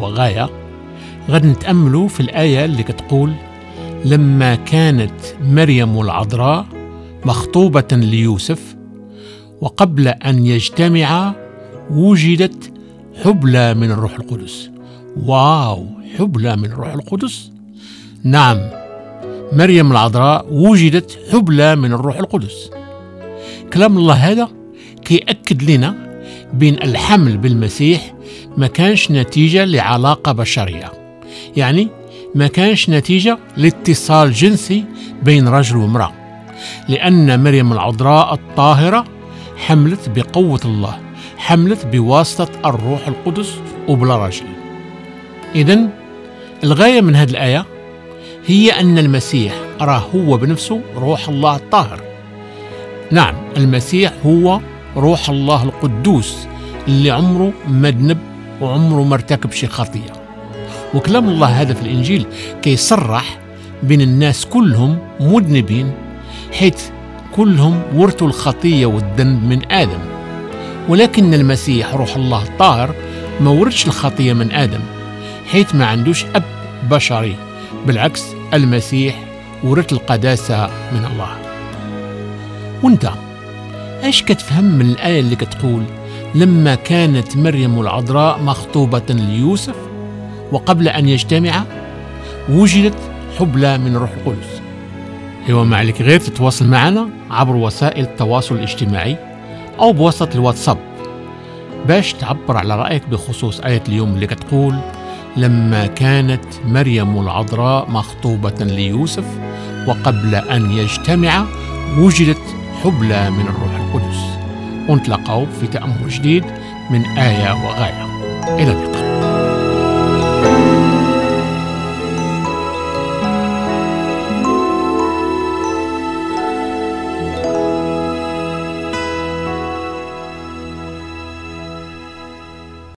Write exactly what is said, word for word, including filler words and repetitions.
وغاية غد نتأملوا في الآية اللي كتقول: لما كانت مريم العذراء مخطوبة ليوسف وقبل أن يجتمعا وجدت حبلى من الروح القدس. واو، حبلى من الروح القدس؟ نعم، مريم العذراء وجدت حبلى من الروح القدس. كلام الله هذا كيأكد لنا بين الحمل بالمسيح ما كانش نتيجة لعلاقة بشرية، يعني ما كانش نتيجة لاتصال جنسي بين رجل وامرأة، لأن مريم العذراء الطاهرة حملت بقوة الله، حملت بواسطة الروح القدس وبلا رجل. إذن الغاية من هذه الآية هي أن المسيح راه هو بنفسه روح الله الطاهر. نعم، المسيح هو روح الله القدوس اللي عمره ما ذنب وعمره ما ارتكب شي خطية. وكلام الله هذا في الإنجيل كيصرح بين الناس كلهم مذنبين، حيث كلهم ورثوا الخطية والذنب من آدم، ولكن المسيح روح الله الطاهر ما ورثش الخطية من آدم، حيث ما عندوش أب بشري، بالعكس المسيح ورث القداسة من الله. وانت ايش كتفهم من الآية اللي كتقول: لما كانت مريم العذراء مخطوبة ليوسف وقبل أن يجتمعا وجدت حبلى من الروح القدس؟ ايوا، ما عليك غير تتواصل معنا عبر وسائل التواصل الاجتماعي أو بواسطة الواتساب باش تعبر على رأيك بخصوص آية اليوم اللي كتقول: لما كانت مريم العذراء مخطوبة ليوسف وقبل أن يجتمعا وجدت حبلى من الروح القدس. ونتلاقاو في تأمل جديد من آية وغاية. إلى اللقاء.